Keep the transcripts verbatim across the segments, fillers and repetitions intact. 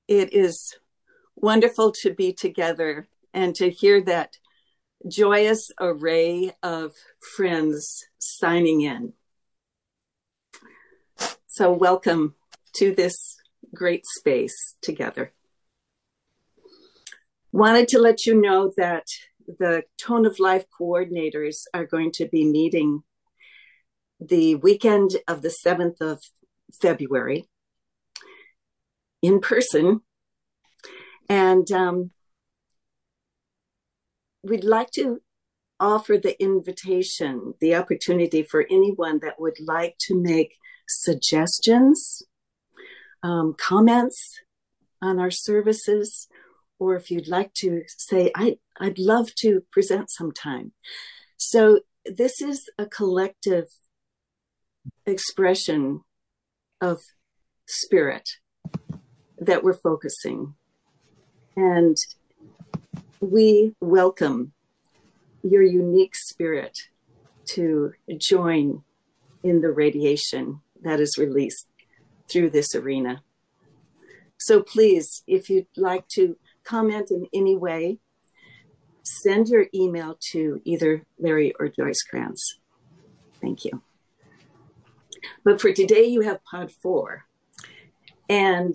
It is wonderful to be together and to hear that joyous array of friends signing in. So welcome to this great space together. Wanted to let you know that the Tone of Life coordinators are going to be meeting the weekend of the seventh of February in person. And um, we'd like to offer the invitation, the opportunity for anyone that would like to make suggestions, um, comments on our services, or if you'd like to say, I, I'd love to present sometime. So this is a collective expression of spirit that we're focusing. And we welcome your unique spirit to join in the radiation that is released through this arena. So please, if you'd like to comment in any way, send your email to either Larry or Joyce Krantz. Thank you. But for today, you have pod four. And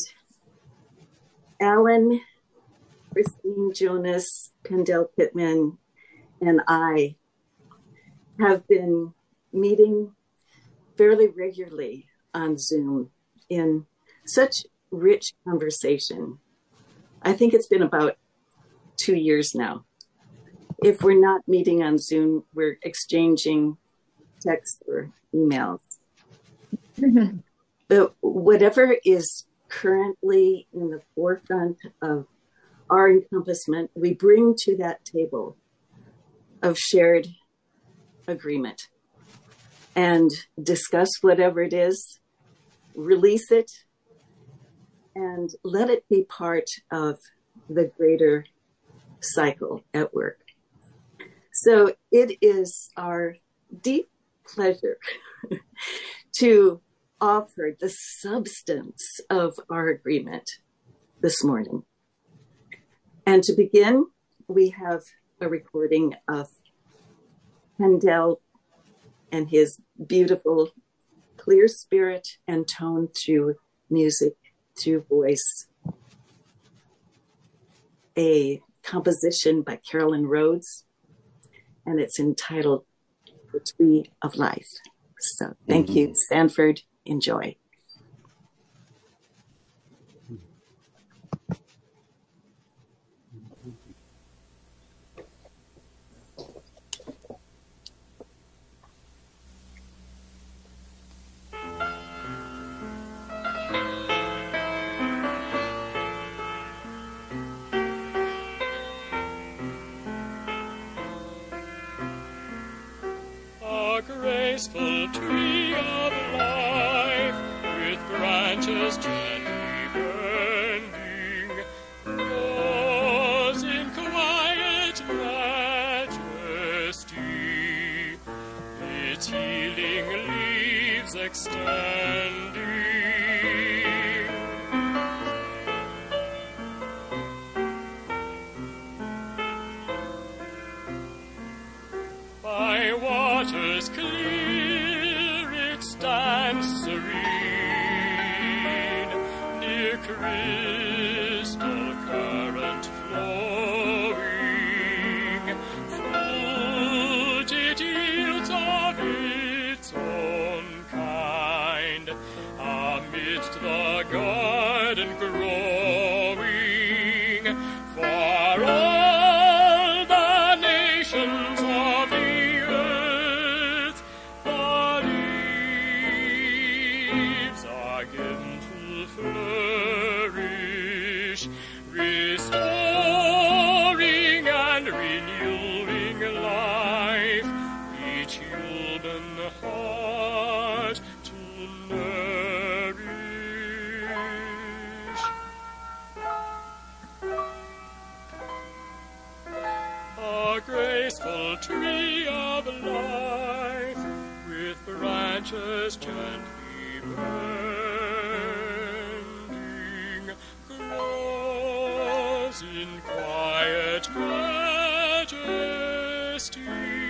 Alan, Christine Jonas, Pendel Pittman, and I have been meeting fairly regularly on Zoom in such rich conversation. I think it's been about two years now. If we're not meeting on Zoom, we're exchanging texts or emails. But whatever is currently in the forefront of our encompassment, we bring to that table of shared agreement and discuss whatever it is, release it, and let it be part of the greater cycle at work. So it is our deep pleasure to offer the substance of our agreement this morning. And to begin, we have a recording of Pendel and his beautiful, clear spirit and tone through music, through voice. A composition by Carolyn Rhodes, and it's entitled The Tree of Life. So thank mm-hmm. you, Sanford. Enjoy. A graceful tree of life with branches gently bending, grows in quiet majesty, its healing leaves extending. By waters clear it stands serene, near crystal current flowing, fruit it yields of its own kind, amidst the garden growing, for all the nations of the earth, the leaves are given to flourish, restoring and renewing life, each human heart to nourish. A graceful tree of life with branches gently bending, grows lies in quiet majesty,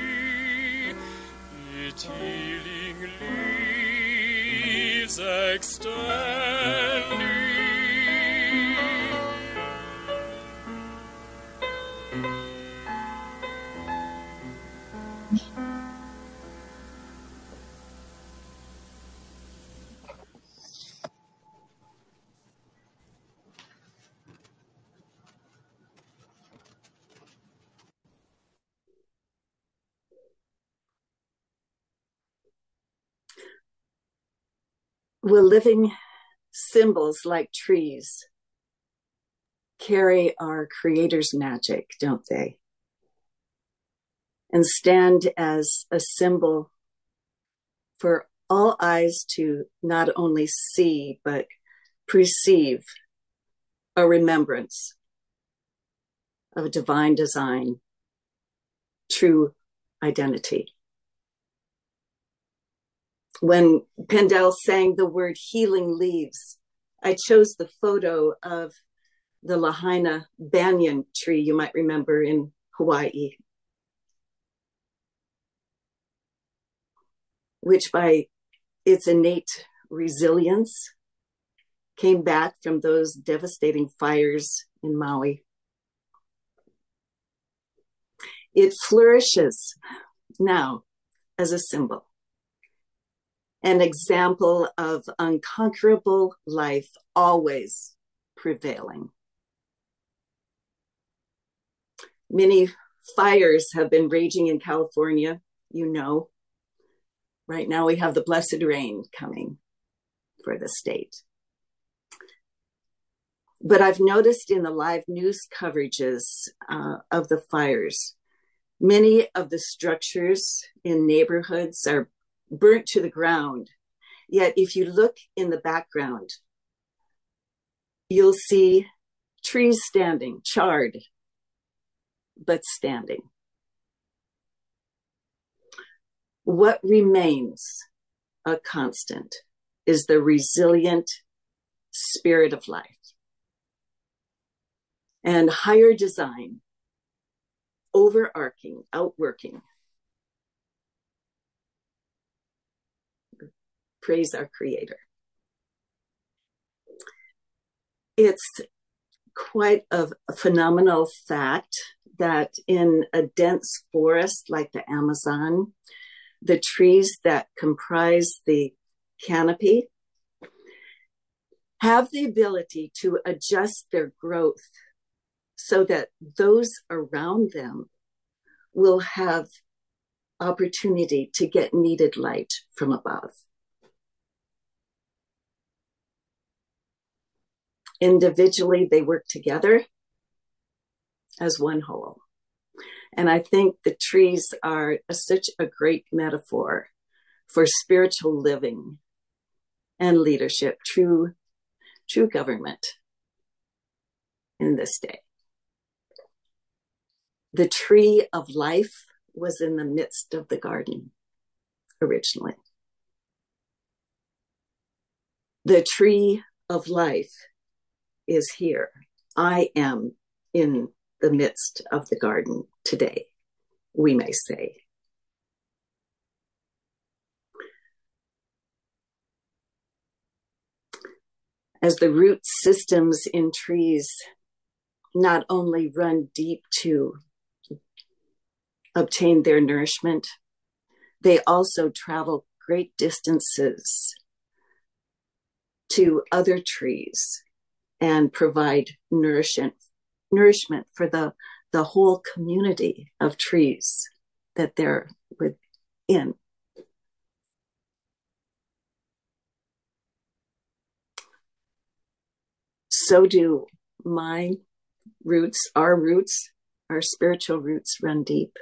its healing leaves extending. Will living symbols like trees carry our Creator's magic, don't they? And stand as a symbol for all eyes to not only see, but perceive a remembrance of a divine design, true identity. When Pendel sang the word healing leaves, I chose the photo of the Lahaina banyan tree, you might remember, in Hawaii, which by its innate resilience came back from those devastating fires in Maui. It flourishes now as a symbol, an example of unconquerable life always prevailing. Many fires have been raging in California, you know. Right now we have the blessed rain coming for the state. But I've noticed in the live news coverages uh, of the fires, many of the structures in neighborhoods are burnt to the ground. Yet if you look in the background, you'll see trees standing, charred, but standing. What remains a constant is the resilient spirit of life and higher design, overarching, outworking. Praise our Creator. It's quite a, a phenomenal fact that in a dense forest like the Amazon, the trees that comprise the canopy have the ability to adjust their growth so that those around them will have opportunity to get needed light from above. Individually, they work together as one whole. And I think the trees are a, such a great metaphor for spiritual living and leadership, true, true government in this day. The tree of life was in the midst of the garden originally. The tree of life is here. I am in the midst of the garden today, we may say. As the root systems in trees not only run deep to obtain their nourishment, they also travel great distances to other trees and provide nourishment, nourishment for the, the whole community of trees that they're within. So do my roots, our roots, our spiritual roots run deep.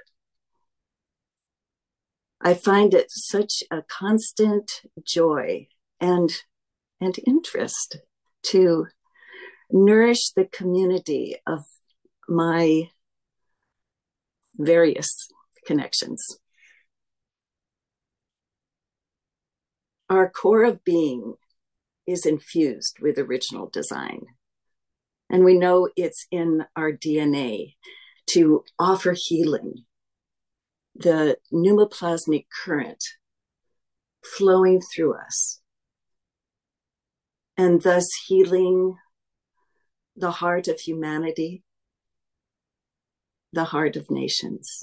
I find it such a constant joy and, and interest to nourish the community of my various connections. Our core of being is infused with original design. And we know it's in our D N A to offer healing. The pneumoplasmic current flowing through us, and thus healing the heart of humanity, the heart of nations.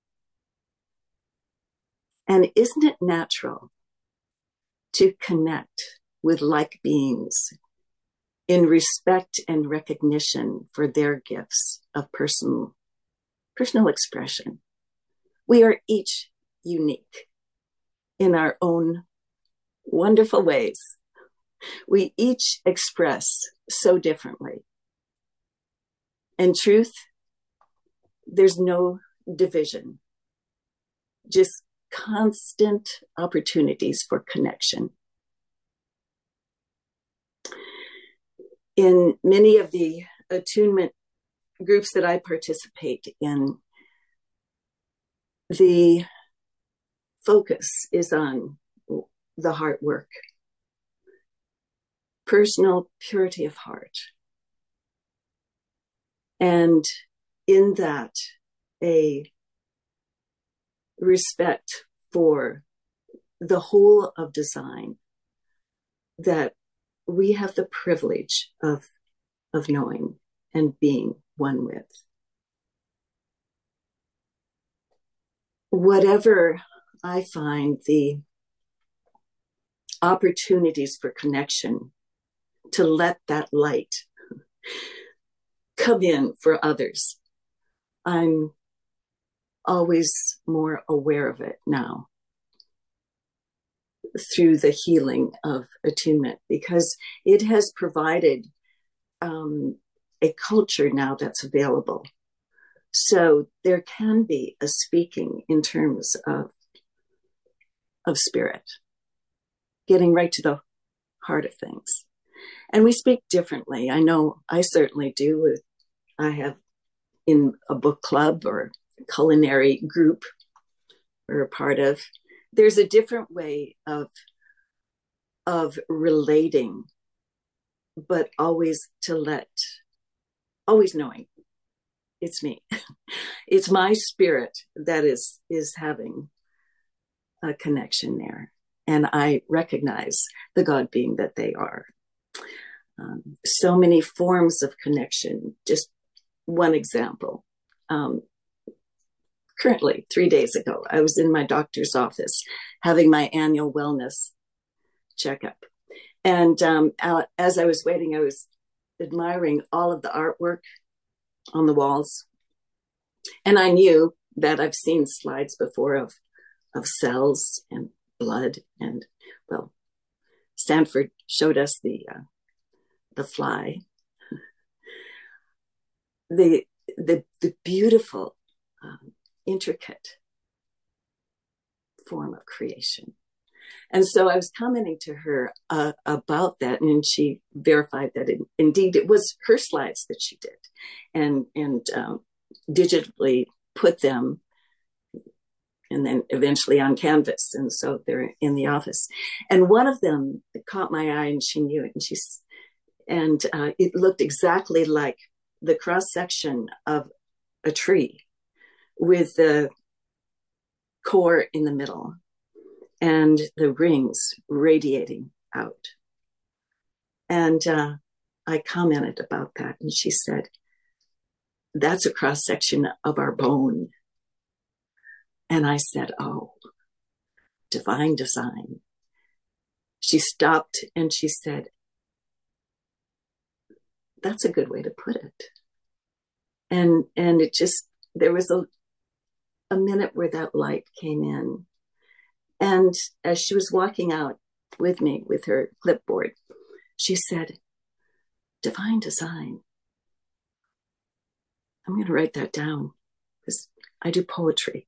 And isn't it natural to connect with like beings in respect and recognition for their gifts of personal, personal expression? We are each unique in our own wonderful ways. We each express so differently. In truth, there's no division, just constant opportunities for connection. In many of the attunement groups that I participate in, the focus is on the heart work, personal purity of heart. And in that, a respect for the whole of design that we have the privilege of, of knowing and being one with. Whatever I find the opportunities for connection, to let that light come in for others, I'm always more aware of it now through the healing of attunement, because it has provided um, a culture now that's available. So there can be a speaking in terms of, of spirit, getting right to the heart of things. And we speak differently. I know I certainly do. I have in a book club or culinary group we're a part of, there's a different way of, of relating, but always to let, always knowing it's me. It's my spirit that is, is having a connection there. And I recognize the God being that they are. Um, so many forms of connection. Just one example. Um, currently, three days ago, I was in my doctor's office having my annual wellness checkup. And um, as I was waiting, I was admiring all of the artwork on the walls. And I knew that I've seen slides before of, of cells and blood. And, well, Stanford showed us the uh, the fly. The, the, the beautiful, um, intricate form of creation. And so I was commenting to her uh, about that, and she verified that it, indeed it was her slides that she did, and and um, digitally put them, and then eventually on canvas. And so they're in the office. And one of them caught my eye, and she knew it, and she's and uh, it looked exactly like the cross section of a tree, with the core in the middle and the rings radiating out. And uh, I commented about that, and she said, that's a cross section of our bone. And I said, oh, divine design. She stopped and she said, that's a good way to put it. And, and it just, there was a, a minute where that light came in. And as she was walking out with me with her clipboard, she said, divine design. I'm going to write that down because I do poetry.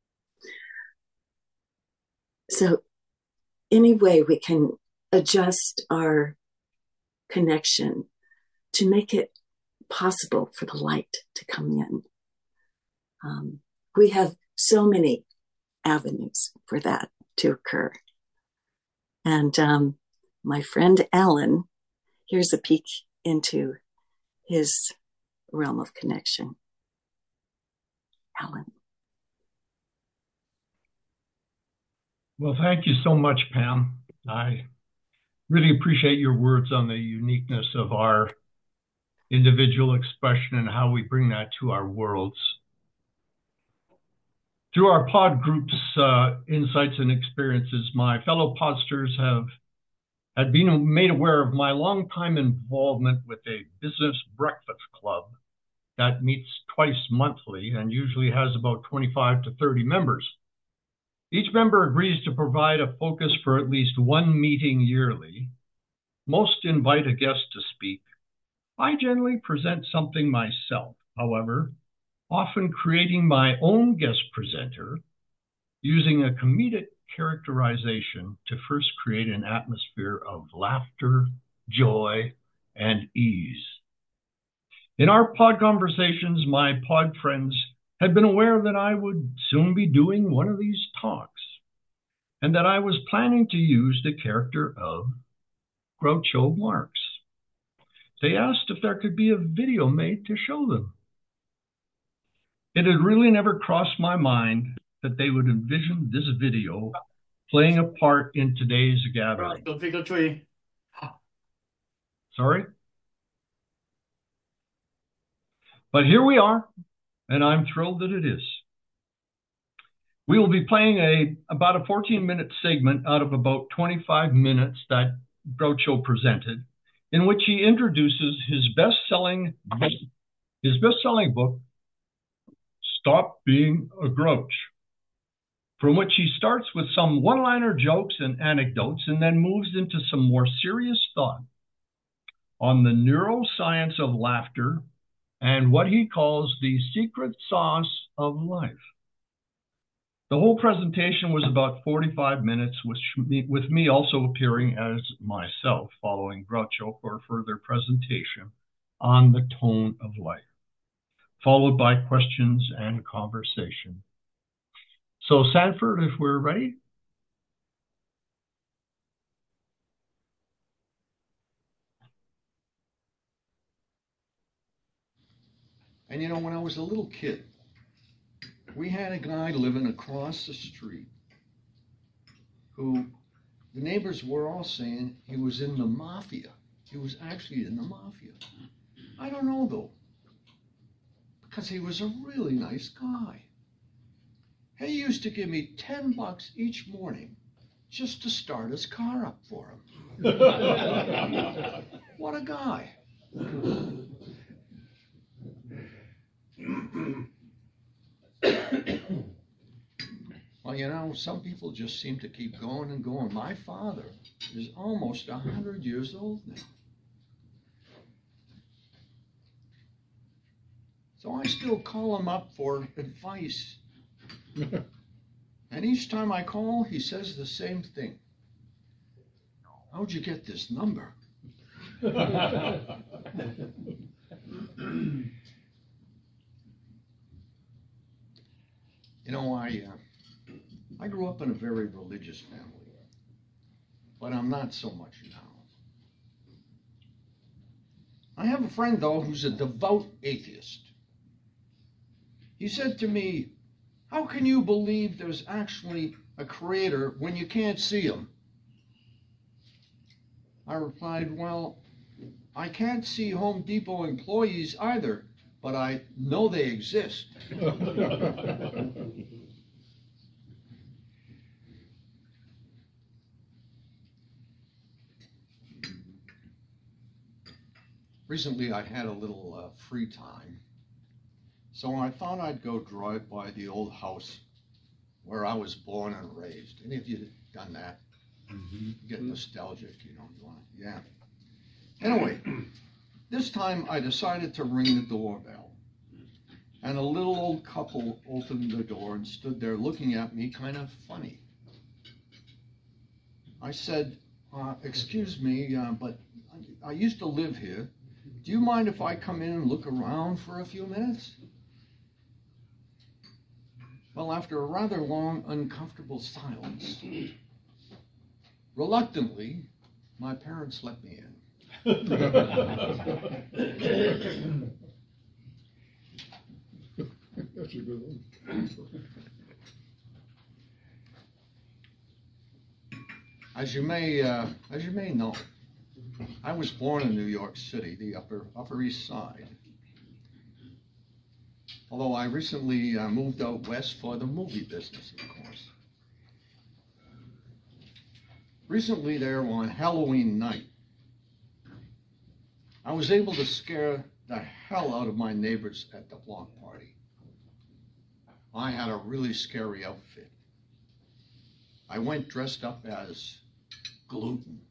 So any way we can adjust our connection to make it possible for the light to come in. Um, we have so many avenues for that to occur. And um, my friend Alan, here's a peek into his realm of connection. Alan. Well, thank you so much, Pam. I really appreciate your words on the uniqueness of our individual expression and how we bring that to our worlds. Through our pod groups, uh, insights and experiences, my fellow podsters have had been made aware of my longtime involvement with a business breakfast club that meets twice monthly and usually has about twenty-five to thirty members. Each member agrees to provide a focus for at least one meeting yearly. Most invite a guest to speak. I generally present something myself, however, often creating my own guest presenter, using a comedic characterization to first create an atmosphere of laughter, joy, and ease. In our pod conversations, my pod friends had been aware that I would soon be doing one of these talks, and that I was planning to use the character of Groucho Marx. They asked if there could be a video made to show them. It had really never crossed my mind that they would envision this video playing a part in today's gathering. Sorry? But here we are, and I'm thrilled that it is. We will be playing a about a fourteen minute segment out of about twenty-five minutes that Groucho presented, in which he introduces his best-selling his best-selling book, Stop Being a Grouch, from which he starts with some one-liner jokes and anecdotes and then moves into some more serious thought on the neuroscience of laughter and what he calls the secret sauce of life. The whole presentation was about forty-five minutes, with me, with me also appearing as myself following Groucho for a further presentation on the tone of life, followed by questions and conversation. So Sanford, if we're ready. And you know, when I was a little kid, we had a guy living across the street who the neighbors were all saying he was in the mafia. He was actually in the mafia. I don't know though, because he was a really nice guy. He used to give me ten bucks each morning just to start his car up for him. What a guy. Well, you know, some people just seem to keep going and going. My father is almost a hundred years old now. So I still call him up for advice. And each time I call, he says the same thing. How'd you get this number? You know, I, uh, I grew up in a very religious family, but I'm not so much now. I have a friend, though, who's a devout atheist. He said to me, how can you believe there's actually a creator when you can't see him? I replied, well, I can't see Home Depot employees either, but I know they exist. Recently, I had a little uh, free time, so I thought I'd go drive by the old house where I was born and raised. Any of you done that? Mm-hmm. Get nostalgic, you know, you want, yeah. Anyway, this time I decided to ring the doorbell, and a little old couple opened the door and stood there looking at me kind of funny. I said, uh, excuse me, uh, but I used to live here. Do you mind if I come in and look around for a few minutes? Well, after a rather long, uncomfortable silence, reluctantly, my parents let me in. That's a good one. As you may, uh, as you may know, I was born in New York City, the Upper Upper East Side. Although I recently uh, moved out west for the movie business, of course. Recently, there on Halloween night, I was able to scare the hell out of my neighbors at the block party. I had a really scary outfit. I went dressed up as gluten.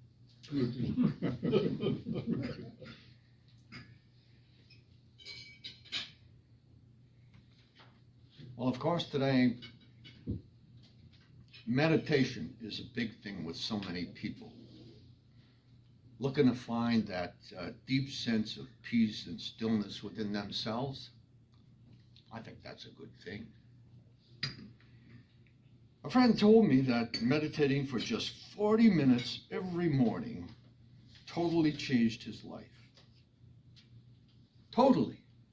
Well, of course, today, meditation is a big thing with so many people. Looking to find that uh, deep sense of peace and stillness within themselves, I think that's a good thing. A friend told me that meditating for just forty minutes every morning totally changed his life. Totally.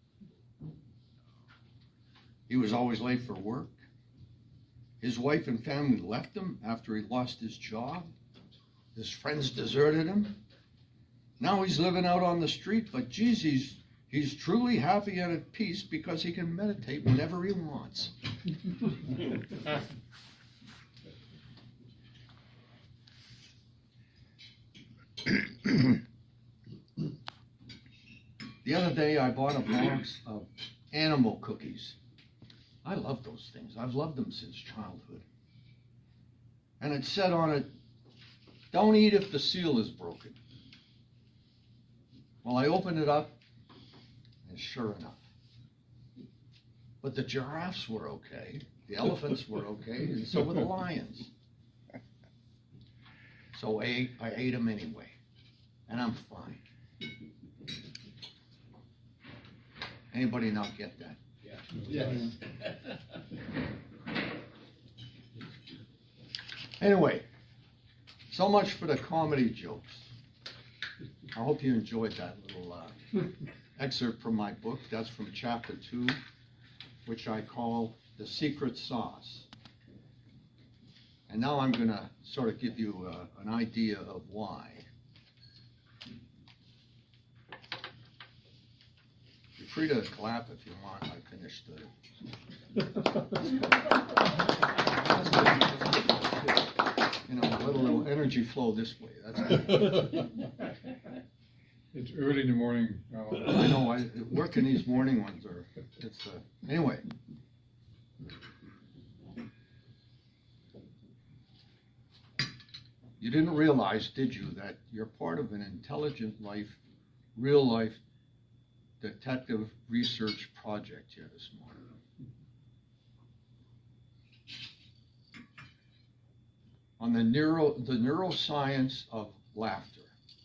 He was always late for work. His wife and family left him after he lost his job. His friends deserted him. Now he's living out on the street, but geez, he's, he's truly happy and at peace because he can meditate whenever he wants. The other day I bought a box of animal cookies. I love those things. I've loved them since childhood. And it said on it, don't eat if the seal is broken. Well, I opened it up, and sure enough. But the giraffes were okay, the elephants were okay, and so were the lions. So I, I ate them anyway, and I'm fine. Anybody not get that? Yeah. Anyway, so much for the comedy jokes. I hope you enjoyed that little uh, excerpt from my book. That's from chapter two, which I call The Secret Sauce. And now I'm going to sort of give you uh, an idea of why. You're free to clap if you want. I finished the... You know, a little, little energy flow this way. That's good. It's early in the morning. Oh. I know. I working these morning ones are. It's uh, anyway. You didn't realize, did you, that you're part of an intelligent life, real life detective research project here this morning? On the neuro, the neuroscience of laughter.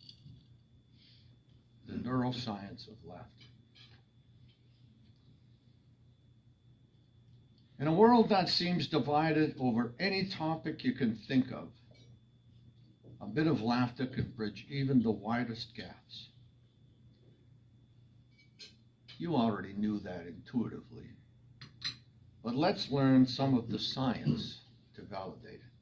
The neuroscience of laughter. In a world that seems divided over any topic you can think of, a bit of laughter can bridge even the widest gaps. You already knew that intuitively, but let's learn some of the science to validate it.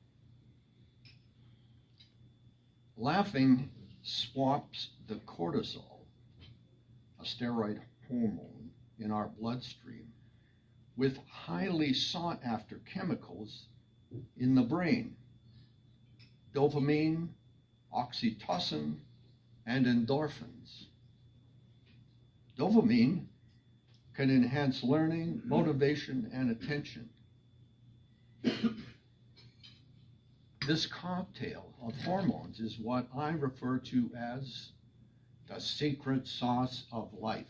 Laughing swaps the cortisol, a steroid hormone in our bloodstream, with highly sought-after chemicals in the brain: dopamine, oxytocin, and endorphins. Dopamine can enhance learning, motivation, and attention. This cocktail of hormones is what I refer to as the secret sauce of life.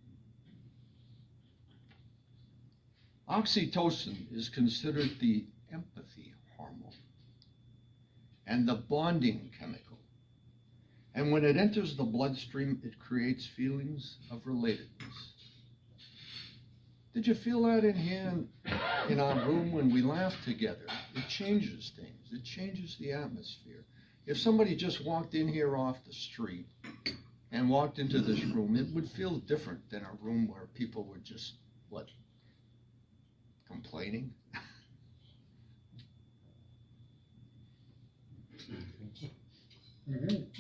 Oxytocin is considered the empathy hormone and the bonding chemical. And when it enters the bloodstream, it creates feelings of relatedness. Did you feel that in here in our room when we laugh together? It changes things. It changes the atmosphere. If somebody just walked in here off the street and walked into this room, it would feel different than a room where people were just, what, complaining? Mm-hmm.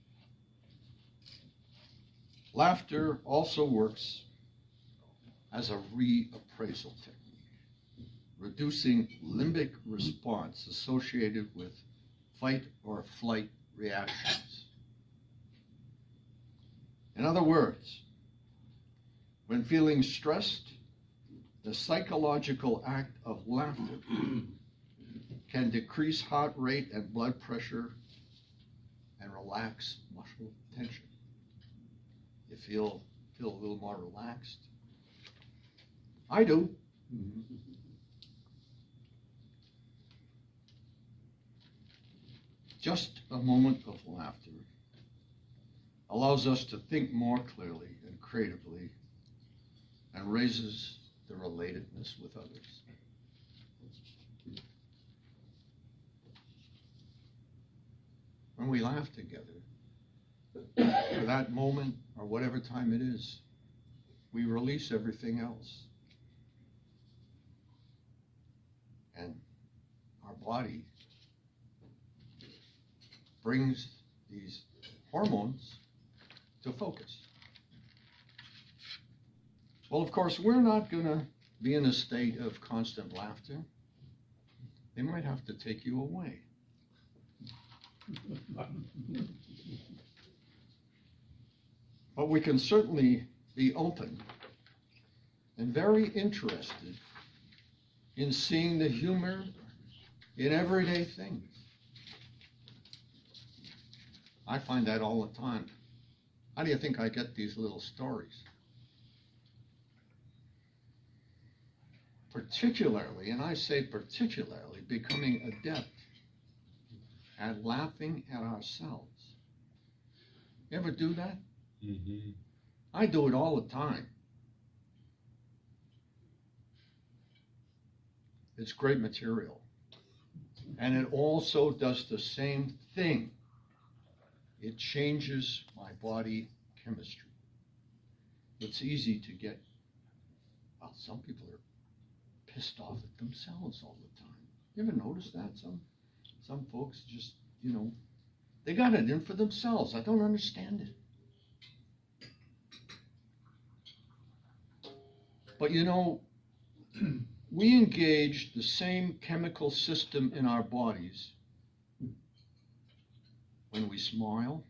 Laughter also works as a reappraisal technique, reducing limbic response associated with fight or flight reactions. In other words, when feeling stressed, the psychological act of laughter can decrease heart rate and blood pressure and relax muscle tension. You feel, feel a little more relaxed? I do. Mm-hmm. Just a moment of laughter allows us to think more clearly and creatively and raises the relatedness with others. When we laugh together, for that moment or whatever time it is, we release everything else. And our body brings these hormones to focus. Well, of course, we're not going to be in a state of constant laughter. They might have to take you away. But we can certainly be open and very interested in seeing the humor in everyday things. I find that all the time. How do you think I get these little stories? Particularly, and I say particularly, becoming adept at laughing at ourselves. You ever do that? Mm-hmm. I do it all the time. It's great material. And it also does the same thing. It changes my body chemistry. It's easy to get, well, some people are pissed off at themselves all the time. You ever notice that? Some some folks just, you know, they got it in for themselves. I don't understand it. But you know, we engage the same chemical system in our bodies when we smile,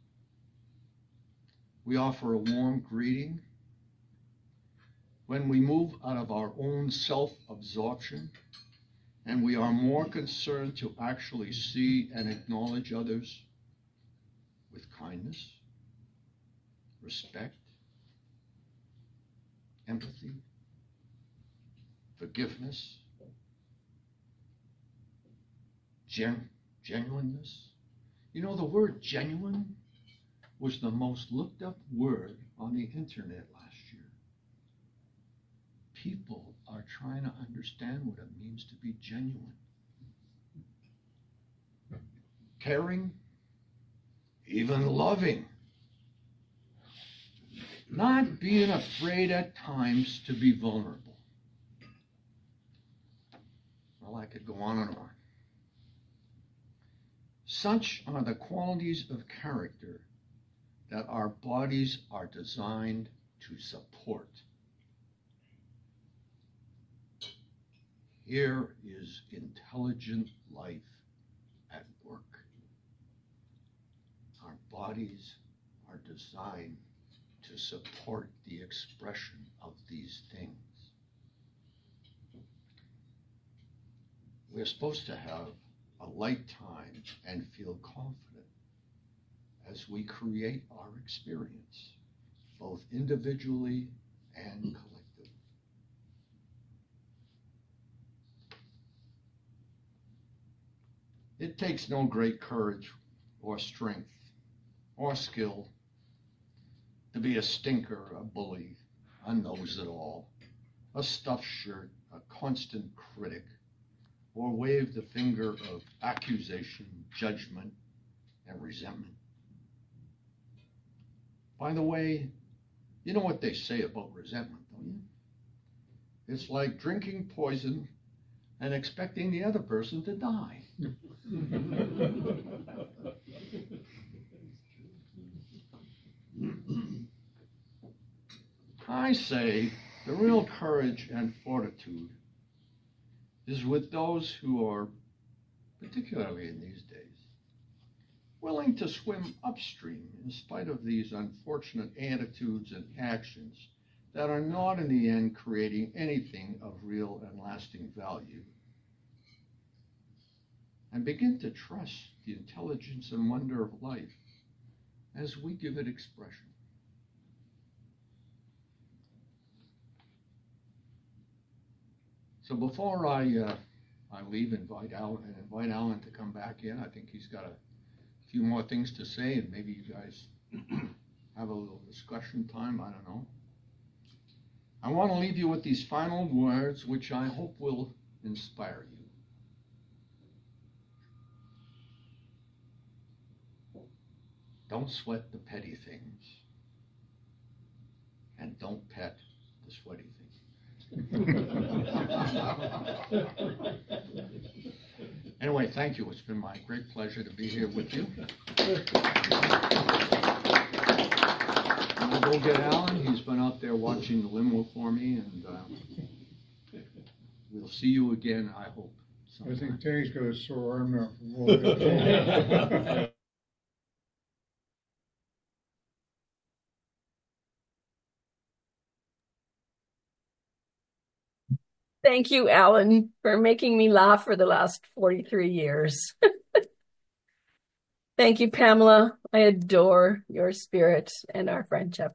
we offer a warm greeting, when we move out of our own self-absorption, and we are more concerned to actually see and acknowledge others with kindness, respect, empathy, forgiveness, gen- genuineness. You know, the word genuine was the most looked up word on the internet last year. People are trying to understand what it means to be genuine. Caring, even loving. Not being afraid at times to be vulnerable. Well, I could go on and on. Such are the qualities of character that our bodies are designed to support. Here is intelligent life at work. Our bodies are designed to support the expression of these things. We're supposed to have a light time and feel confident as we create our experience, both individually and collectively. It takes no great courage or strength or skill to be a stinker, a bully, a knows-it-all, a stuffed shirt, a constant critic, or wave the finger of accusation, judgment, and resentment. By the way, you know what they say about resentment, don't you? It's like drinking poison and expecting the other person to die. I say the real courage and fortitude is with those who are, particularly in these days, willing to swim upstream in spite of these unfortunate attitudes and actions that are not in the end creating anything of real and lasting value, and begin to trust the intelligence and wonder of life as we give it expression. So before I uh, I leave, invite Alan and invite Alan to come back in. I think he's got a few more things to say, and maybe you guys have a little discussion time. I don't know. I want to leave you with these final words, which I hope will inspire you. Don't sweat the petty things, and don't pet the sweaty things. Anyway, thank you. It's been my great pleasure to be here with you. I'll go get Alan. He's been out there watching the limo for me, and uh, we'll see you again, I hope. Sometime. I think Terry's got a sore arm now from holding. Thank you, Alan, for making me laugh for the last forty-three years. Thank you, Pamela. I adore your spirit and our friendship.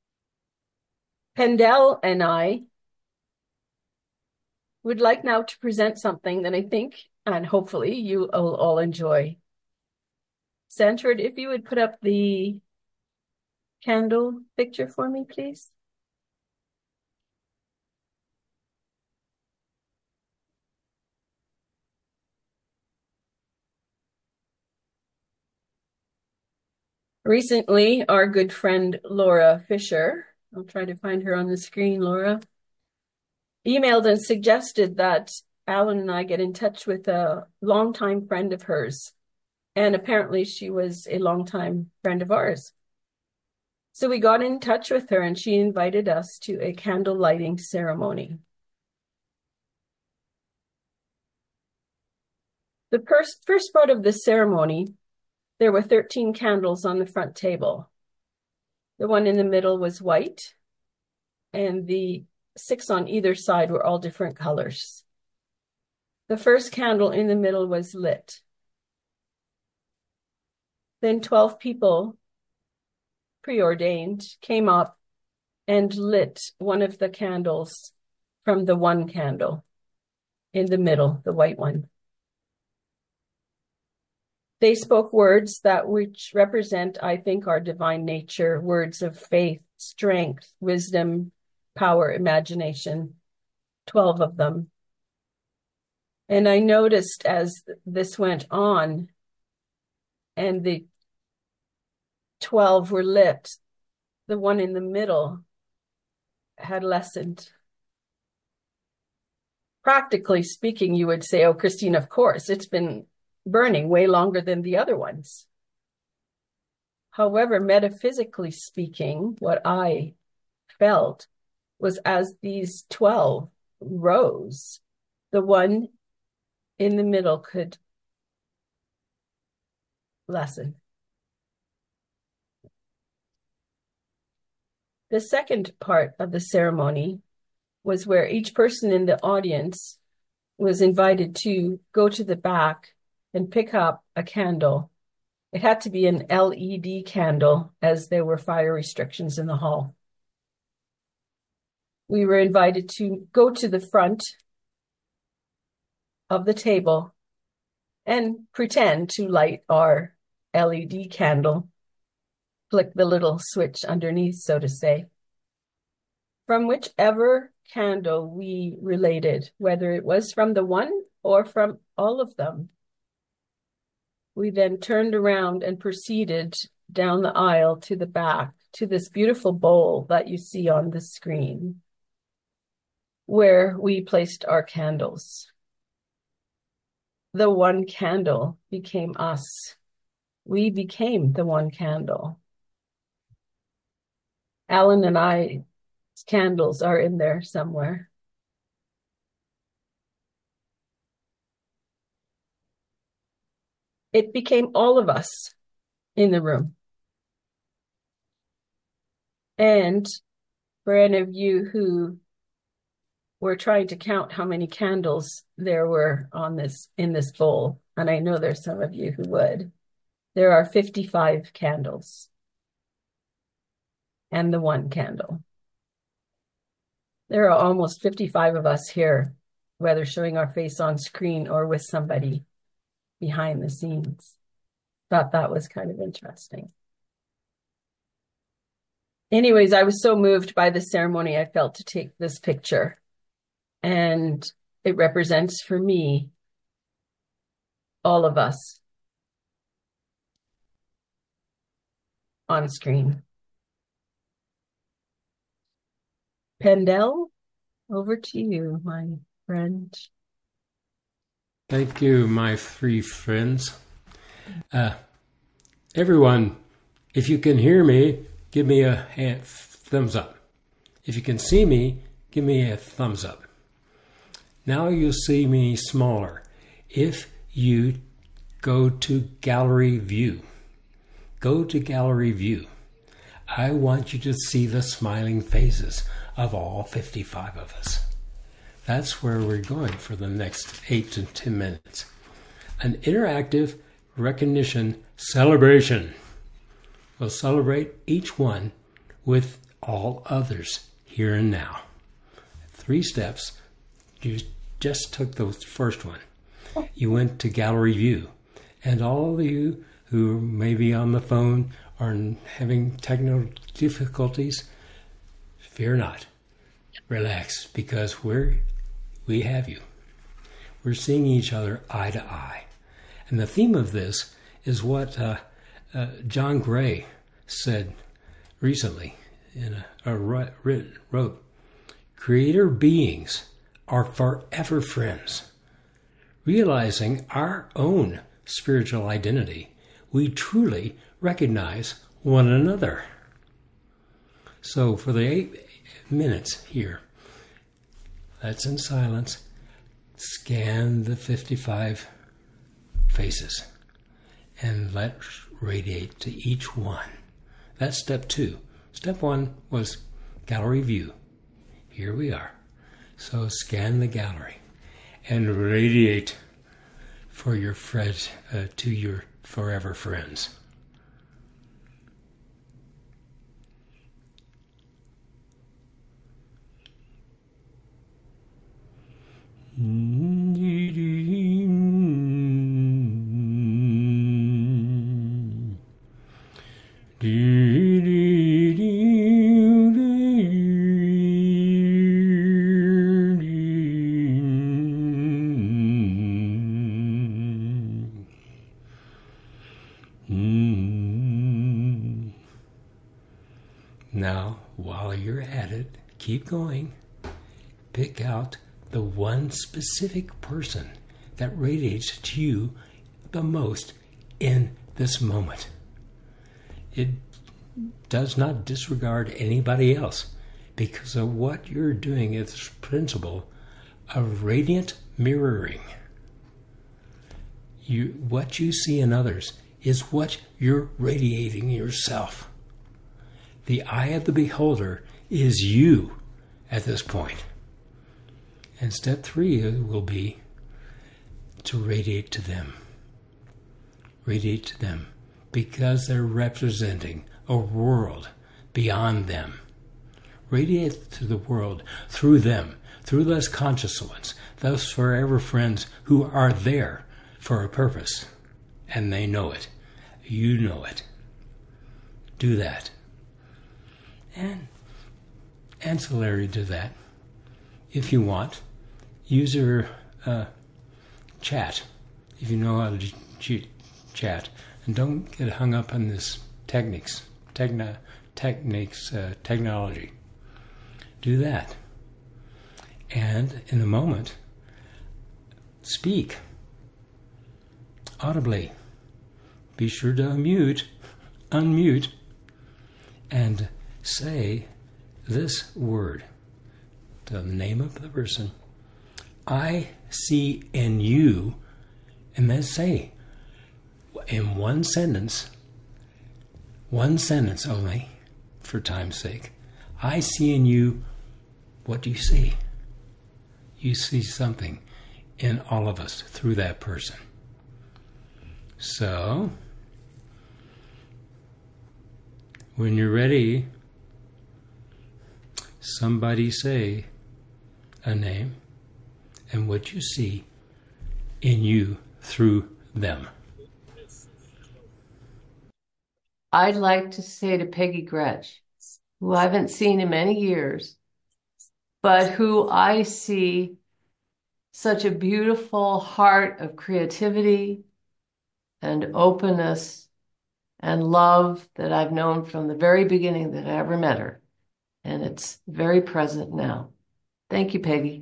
Pendel and I would like now to present something that I think, and hopefully, you will all enjoy. Sanford, if you would put up the candle picture for me, please. Recently, our good friend Laura Fisher, I'll try to find her on the screen, Laura, emailed and suggested that Alan and I get in touch with a longtime friend of hers. And apparently she was a longtime friend of ours. So we got in touch with her and she invited us to a candle lighting ceremony. The first, first part of the ceremony, there were thirteen candles on the front table. The one in the middle was white, and the six on either side were all different colors. The first candle in the middle was lit. Then twelve people, preordained, came up and lit one of the candles from the one candle in the middle, the white one. They spoke words that which represent, I think, our divine nature, words of faith, strength, wisdom, power, imagination, twelve of them. And I noticed as this went on and the twelve were lit, the one in the middle had lessened. Practically speaking, you would say, oh, Christine, of course, it's been burning way longer than the other ones. However, metaphysically speaking, what I felt was as these twelve rose, the one in the middle could lessen. The second part of the ceremony was where each person in the audience was invited to go to the back and pick up a candle. It had to be an L E D candle as there were fire restrictions in the hall. We were invited to go to the front of the table and pretend to light our L E D candle, flick the little switch underneath, so to say, from whichever candle we related, whether it was from the one or from all of them. we then turned around and proceeded down the aisle to the back to this beautiful bowl that you see on the screen, where we placed our candles. The one candle became us. We became the one candle. Alan and I's candles are in there somewhere. It became all of us in the room. And for any of you who were trying to count how many candles there were on this in this bowl, and I know there's some of you who would, there are fifty-five candles and the one candle. There are almost fifty-five of us here, whether showing our face on screen or with somebody behind the scenes. Thought that was kind of interesting. Anyways, I was so moved by the ceremony, I felt to take this picture. And it represents for me all of us on screen. Pendel, over to you, my friend. Thank you, my three friends. Uh, everyone, if you can hear me, give me a hand, thumbs up. If you can see me, give me a thumbs up. Now you'll see me smaller. If you go to gallery view, go to gallery view. I want you to see the smiling faces of all fifty-five of us. That's where we're going for the next eight to ten minutes. An interactive recognition celebration. We'll celebrate each one with all others here and now. Three steps. You just took the first one. You went to gallery view. And all of you who may be on the phone or having technical difficulties, fear not. Relax, because we're, we have you. We're seeing each other eye to eye. And the theme of this is what uh, uh, John Gray said recently in a, a written, wrote, creator beings are forever friends. Realizing our own spiritual identity, we truly recognize one another. So for the eight minutes here, let's in silence scan the fifty-five faces and let's radiate to each one. That's step two. Step one was gallery view. Here we are. So scan the gallery and radiate for your friends, uh, to your forever friends. Now, while you're at it, keep going. Pick out the one specific person that radiates to you the most in this moment. It does not disregard anybody else because of what you're doing is this principle of radiant mirroring. You, what you see in others is what you're radiating yourself. The eye of the beholder is you at this point. And step three will be to radiate to them. Radiate to them because they're representing a world beyond them. Radiate to the world through them, through those conscious ones, those forever friends who are there for a purpose. And they know it. You know it. Do that. And ancillary to that, if you want, use your uh, chat. If you know how to ch- chat. And don't get hung up on this techniques, techna, techniques, uh, technology. Do that. And in the moment, speak audibly. Be sure to unmute, unmute, and say this word, the name of the person, I see in you, and then say, in one sentence, one sentence only, for time's sake, I see in you, what do you see? You see something in all of us through that person. So, when you're ready, somebody say a name and what you see in you through them. I'd like to say to Peggy Gretsch, who I haven't seen in many years, but who I see such a beautiful heart of creativity and openness and love that I've known from the very beginning that I ever met her. And it's very present now. Thank you, Peggy.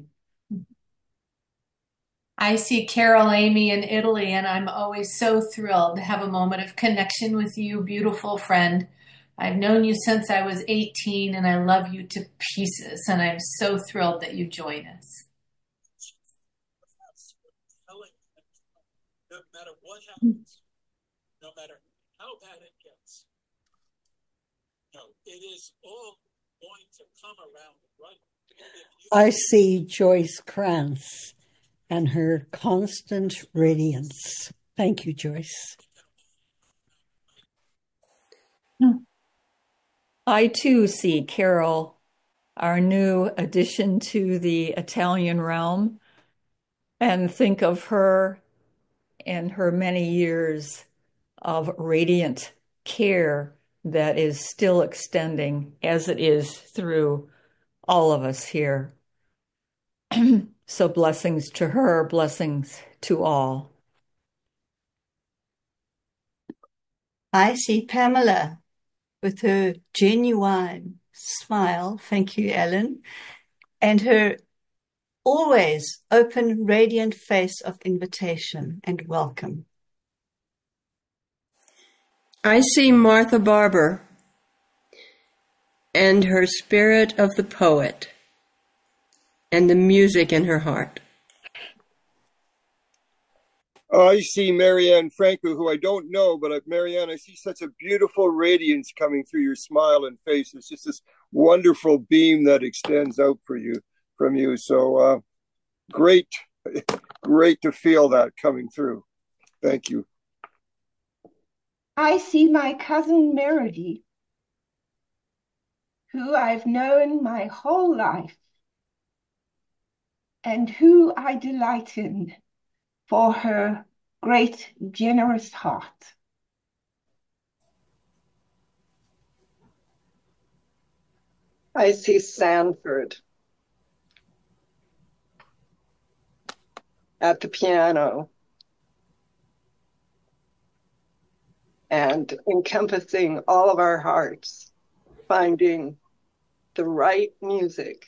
I see Carol Amy in Italy, and I'm always so thrilled to have a moment of connection with you, beautiful friend. I've known you since I was eighteen, and I love you to pieces, and I'm so thrilled that you join us. No matter what happens, no matter how bad it gets, no, it is all going to come around right. I see Joyce Krantz and her constant radiance. Thank you, Joyce. I too see Carol, our new addition to the Italian realm, and think of her and her many years of radiant care that is still extending as it is through all of us here. So blessings to her, blessings to all. I see Pamela with her genuine smile, thank you, Ellen, and her always open, radiant face of invitation and welcome. I see Martha Barber and her spirit of the poet and the music in her heart. I see Marianne Franco, who I don't know, but Marianne, I see such a beautiful radiance coming through your smile and face. It's just this wonderful beam that extends out for you, from you. So uh, great, great to feel that coming through. Thank you. I see my cousin Meredith, who I've known my whole life and who I delight in for her great, generous heart. I see Sanford at the piano and encompassing all of our hearts, finding the right music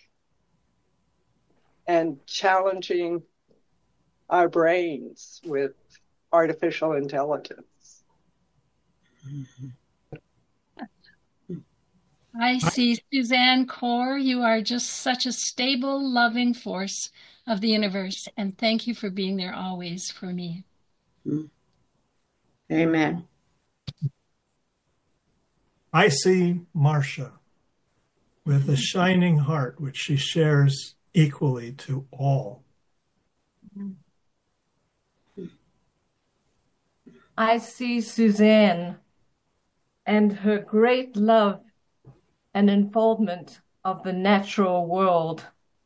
and challenging our brains with artificial intelligence. I see Suzanne Kaur. You are just such a stable, loving force of the universe, and thank you for being there always for me. Amen. I see Marcia with a shining heart, which she shares equally to all. I see Suzanne and her great love and unfoldment of the natural world.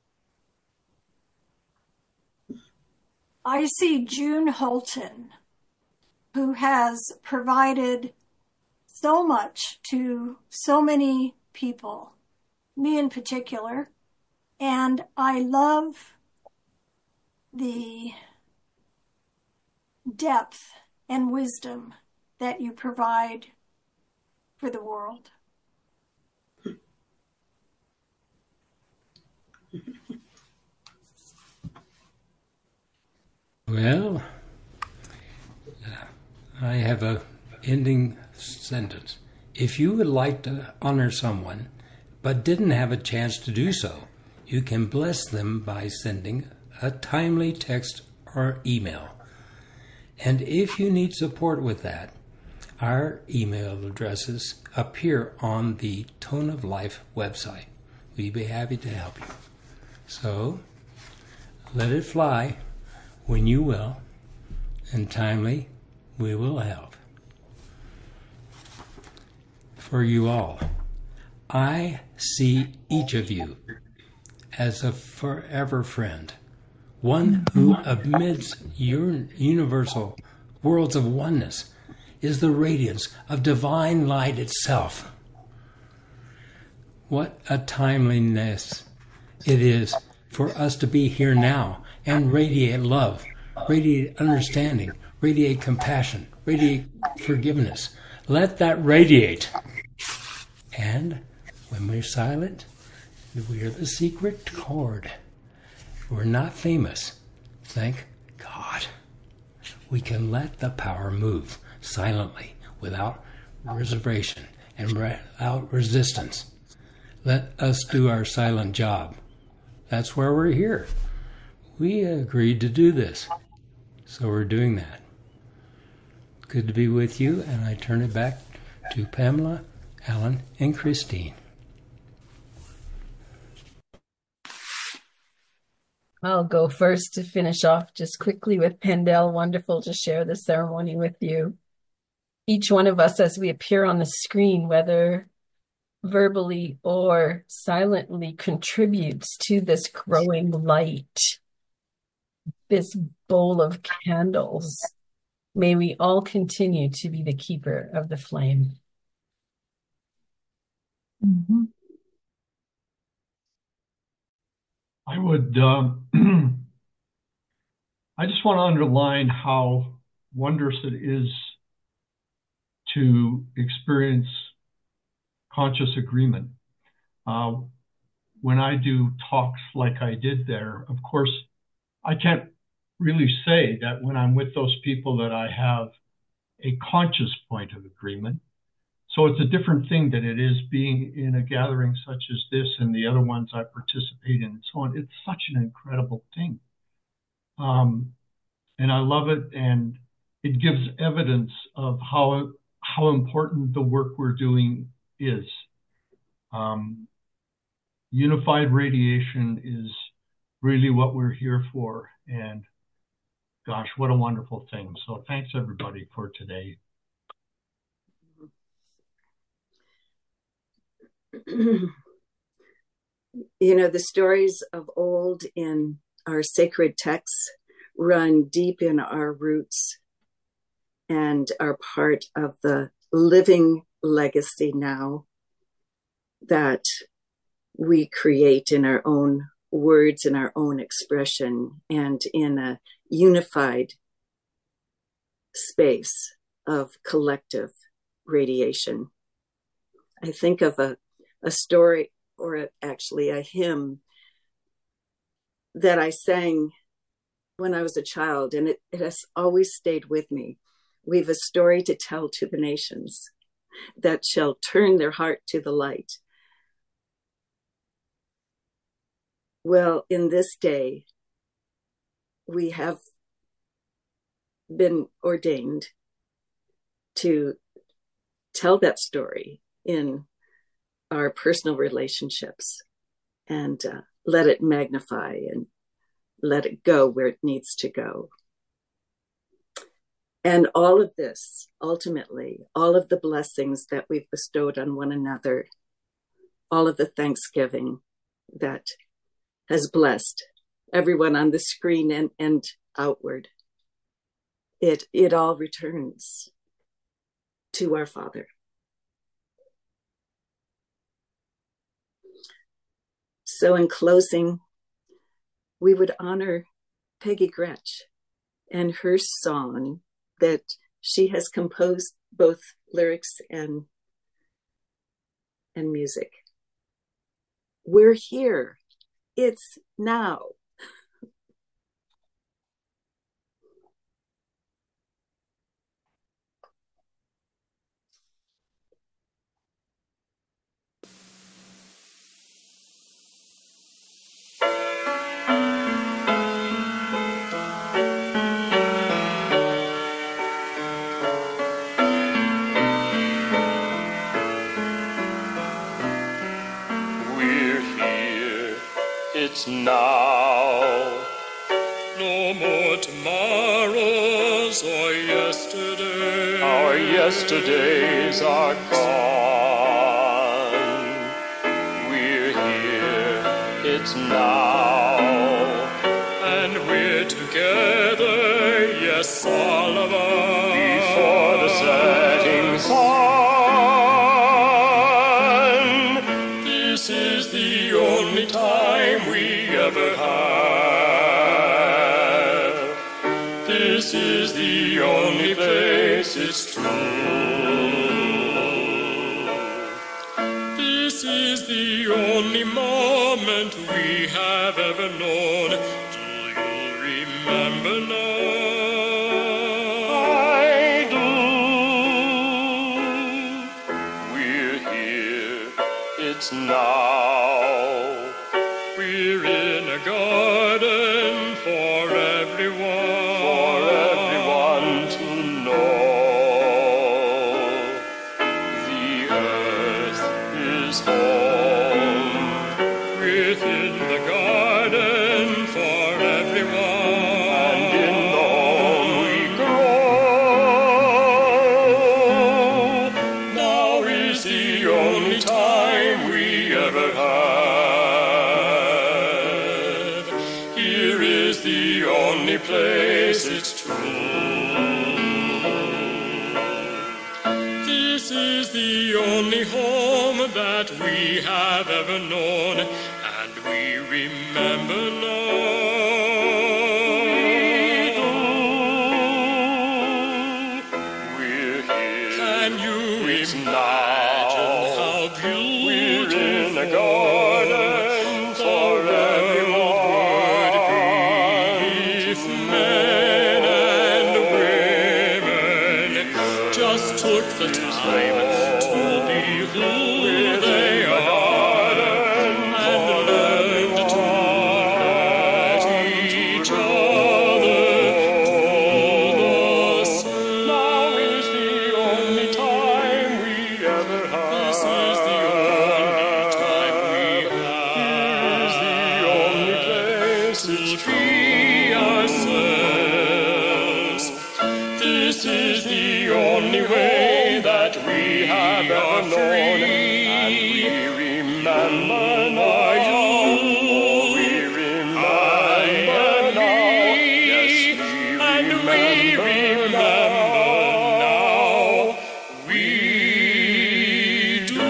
I see June Holton, who has provided so much to so many people, me in particular, and I love the depth and wisdom that you provide for the world. Well, I have a ending sentence. If you would like to honor someone but didn't have a chance to do so, you can bless them by sending a timely text or email. And if you need support with that, our email addresses appear on the Tone of Life website. We'd be happy to help you. So, let it fly when you will, and timely we will help. For you all, I see each of you as a forever friend, one who amidst your universal worlds of oneness is the radiance of divine light itself. What a timeliness it is for us to be here now and radiate love, radiate understanding, radiate compassion, radiate forgiveness. Let that radiate. And when we're silent, we're the secret chord. We're not famous. Thank God. We can let the power move silently, without reservation and without resistance. Let us do our silent job. That's where we're here. We agreed to do this, so we're doing that. Good to be with you, and I turn it back to Pamela, Alan, and Christine. I'll go first to finish off just quickly with Pendel. Wonderful to share the ceremony with you. Each one of us, as we appear on the screen, whether verbally or silently, contributes to this growing light, this bowl of candles. May we all continue to be the keeper of the flame. Mm-hmm. I would, um, I just want to underline how wondrous it is to experience conscious agreement. Uh, when I do talks like I did there, of course, I can't really say that when I'm with those people that I have a conscious point of agreement. So it's a different thing than it is being in a gathering such as this and the other ones I participate in and so on. It's such an incredible thing. Um, and I love it, and it gives evidence of how how important the work we're doing is. Um, unified radiation is really what we're here for, and gosh, what a wonderful thing. So thanks everybody for today. You know, the stories of old in our sacred texts run deep in our roots and are part of the living legacy now that we create in our own words, in our own expression, and in a unified space of collective radiation. I think of a, a story, or a, actually a hymn that I sang when I was a child, and it, it has always stayed with me. We've a story to tell to the nations that shall turn their heart to the light. Well, in this day, we have been ordained to tell that story in our personal relationships and uh, let it magnify and let it go where it needs to go. And all of this, ultimately, all of the blessings that we've bestowed on one another, all of the thanksgiving that has blessed everyone on the screen and, and outward, it, it all returns to our Father. So in closing, we would honor Peggy Gretsch and her song that She has composed both lyrics and, and music. We're here. It's now. It's now. No more tomorrows or yesterdays. Our yesterdays are gone. We're here. It's now. And we're together. Yes, all of us. Before the setting sun. This is the only time we ever have. This is the only place, it's true. This is the only moment we have ever known. Do you remember now? I do. We're here, it's now. We're in a garden for everyone, for everyone to know. The earth is home. Within the garden for everyone, and in the home we grow. Now is the only time we ever have. The only place, it's true. This is the only home that we have ever known, and we remember now. We're here. Can you imagine how beautiful? We're in a garden for everyone. Took the time to be who they are and learned to let each other do the same. Now is the only time we ever have. This is the only time we have. Here is the only place to be ourselves. This is the only way that we have ever known, and we remember now. We remember now. Yes, we remember now. We do.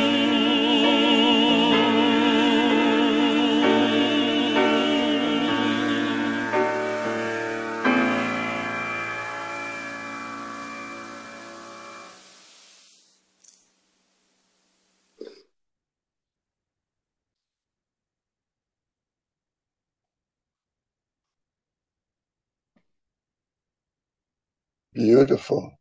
Beautiful.